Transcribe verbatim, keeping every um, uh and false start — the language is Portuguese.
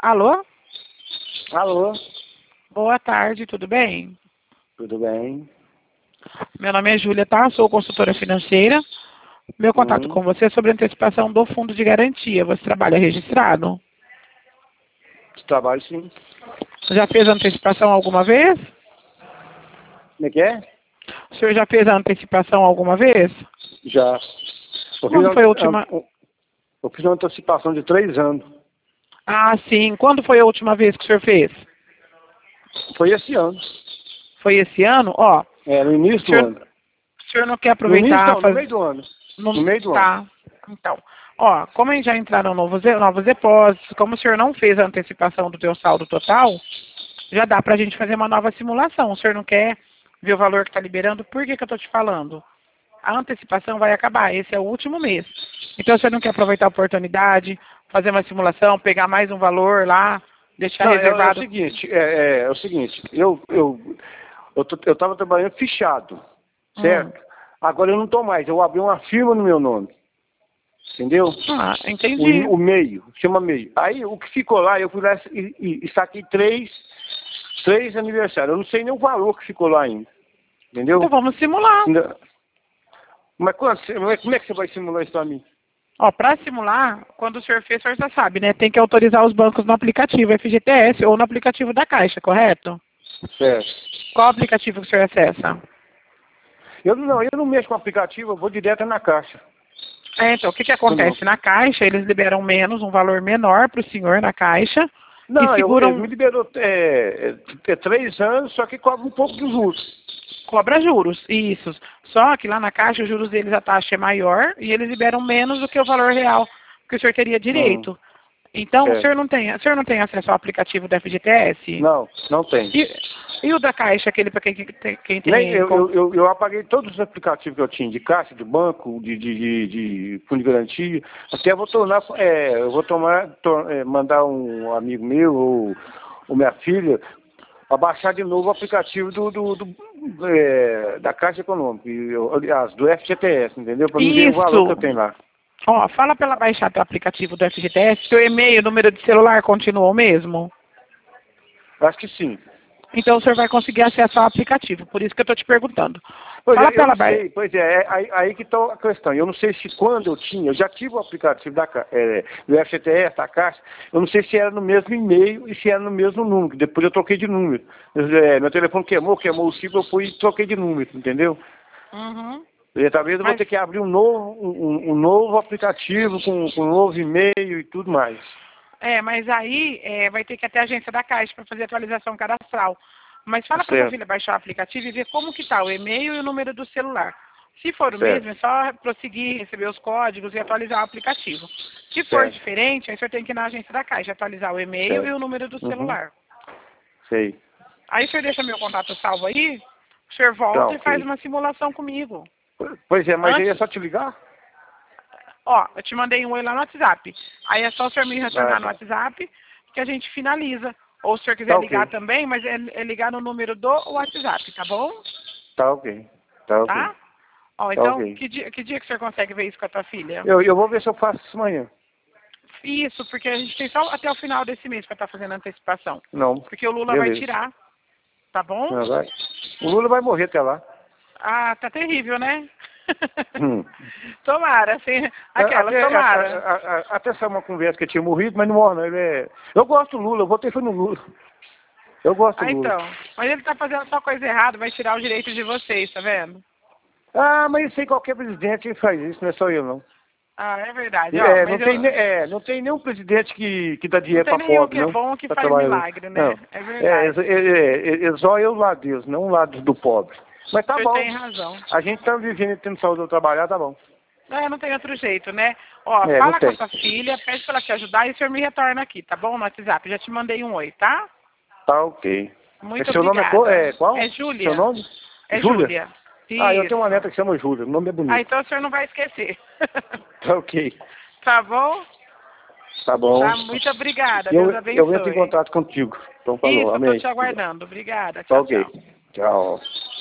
Alô? Alô, Boa tarde, tudo bem? tudo bem? Meu nome é Júlia, tá? Sou consultora financeira. Meu contato Hum, com você é sobre a antecipação do fundo de garantia. Você trabalha registrado? trabalho sim. Já fez a antecipação alguma vez? Como é que é? O senhor já fez a antecipação alguma vez? Já. Eu fiz, Quando uma, foi a última? eu fiz uma antecipação de três anos. Ah, sim. Quando foi a última vez que o senhor fez? Foi esse ano. Foi esse ano? Ó, É, no o início do senhor, ano. o senhor não quer No início aproveitar, não, no faz... meio do ano. não, No meio do ano. tá. Então, ó, como aí já entraram novos, novos depósitos, como o senhor não fez a antecipação do teu saldo total, já dá pra gente fazer uma nova simulação. O senhor não quer ver o valor que está liberando? Por que que eu tô te falando? A antecipação vai acabar, esse é o último mês. Então, o senhor não quer aproveitar a oportunidade, fazer uma simulação, pegar mais um valor lá, deixar Não, é, é o reservado? seguinte, é, é, é o seguinte, eu eu eu, tô, eu tava trabalhando fichado, Hum. certo? Agora eu não tô mais, eu abri uma firma no meu nome, entendeu? Ah, O, entendi. o meio, chama meio. Aí o que ficou lá, eu fui lá e, e, e saquei três, três aniversários. Eu não sei nem o valor que ficou lá ainda. Então, Entendeu? vamos simular. Ainda- Mas quando, você- como é como é que você vai simular isso pra mim? Ó, para simular, quando o senhor fez, o senhor já sabe, né? Tem que autorizar os bancos no aplicativo F G T S ou no aplicativo da Caixa, correto? Certo. Qual aplicativo que o senhor acessa? Eu não, eu não mexo com o aplicativo, eu vou direto na caixa. É, então, o que que Eu não. acontece? Na Caixa, eles liberam menos, um valor menor para o senhor na Caixa e Não, eu, ele seguram, me liberou é, é, é três anos, só que cobra um pouco de juros. cobra juros, isso. Só que lá na Caixa, os juros deles, a taxa é maior e eles liberam menos do que o valor real que o senhor teria Hum, direito. Então, o certo. senhor não tem, o senhor não tem acesso ao aplicativo do F G T S? Não, não tem. E, e o da Caixa, aquele para quem, quem quem Nem, tem eu, conta? eu, eu, eu apaguei todos os aplicativos que eu tinha, de caixa, de banco, de, de, de, de fundo de garantia. Até vou tornar, é, eu vou tomar, tor- é, mandar um amigo meu ou, ou minha filha a baixar de novo o aplicativo do, do, do, é, da Caixa Econômica, e eu- aliás, do F G T S, entendeu? Para me ver o valor que eu Isso! tenho lá. Ó, fala para ela baixar teu aplicativo do F G T S, seu e-mail, número de celular continua o mesmo? Acho que sim. Então o senhor vai conseguir acesso ao aplicativo, por isso que eu estou te perguntando. Pois Fala é, para eu ela não baixar. sei, pois é, é aí, aí que está a questão. Eu não sei se quando eu tinha, eu já tive o aplicativo da, Ca- é, do F G T S, da Caixa, eu não sei se era no mesmo e-mail e se era no mesmo número, que depois eu troquei de número. É, meu telefone queimou, queimou o ciclo, eu fui e troquei de número, entendeu? Uhum. E talvez eu vou Mas, ter que abrir um novo, um, um novo aplicativo com, com um novo e-mail e tudo mais. é, mas aí é, vai ter que ir até a agência da Caixa para fazer atualização cadastral. Mas fala para sua Certo, filha baixar o aplicativo e ver como que tá o e-mail e o número do celular. Se for o mesmo, certo, é só prosseguir, receber os códigos e atualizar o aplicativo. Se for certo, diferente, aí o senhor tem que ir na agência da Caixa, atualizar o e-mail e certo. o número do Uhum, celular. sei. Aí o senhor deixa meu contato salvo aí, o senhor Tá, volta e faz ok. uma simulação comigo. Pois é, mas aí é Antes, só te ligar? ó, eu te mandei um oi lá no WhatsApp. Aí é só o senhor me Ah, retornar no tá. WhatsApp que a gente finaliza. Ou se o senhor Tá quiser ligar ok. também, mas é, é ligar no número do WhatsApp, tá bom? Tá ok. Tá ok. Tá? Ó, Tá então, ok. que dia, que dia que o senhor consegue ver isso com a tua filha? Eu, eu vou ver se eu faço isso amanhã. Isso, porque a gente tem só até o final desse mês para estar fazendo a antecipação. Não. Porque o Lula vai Beleza. tirar, tá bom? Não, vai. O Lula vai morrer até lá. Ah, tá terrível, né? Hum. Tomara, assim, aquelas, Até, a- tomara. a- a- até essa é uma conversa que eu tinha morrido, mas não morre, não. Ele é... Eu gosto do Lula, eu votei foi no Lula. Eu gosto Ah, do Lula. então. Mas ele tá fazendo só coisa errada, vai tirar o direito de vocês, tá vendo? Ah, mas isso aí qualquer presidente faz isso, não é só eu, não. Ah, é verdade, ó. É, não Mas eu. tem, ne- é, não tem nenhum presidente que, que dá Não dinheiro tem para nenhum pobre, que é não. bom que Para faz trabalhador. milagre, Não. né? É É, verdade. é, é, é, é só eu o lado deles, não o lado do pobre. Mas O tá senhor bom. tem razão. A gente tá vivendo e tendo saúde ao trabalhar, tá bom. É, não tem outro jeito, né? Ó, É, não fala com a tem. sua filha, pede pra ela te ajudar e o senhor me retorna aqui, tá bom? No WhatsApp. Já te mandei um oi, tá? Tá ok. É, Muito seu nome é, qual? obrigada. é qual? É Seu Júlia. nome? É Júlia? Júlia. Ah, eu tenho uma neta Isso. que chama Júlia. O nome é Ah, bonito. então o senhor não vai esquecer. Tá ok. Tá bom? Tá bom. Tá, muito obrigada. Deus Eu, eu entro em abençoe. contato contigo. Então falou. Isso, eu tô Amém. te aguardando. Obrigada. Tá Tchau, ok. tchau. Tchau.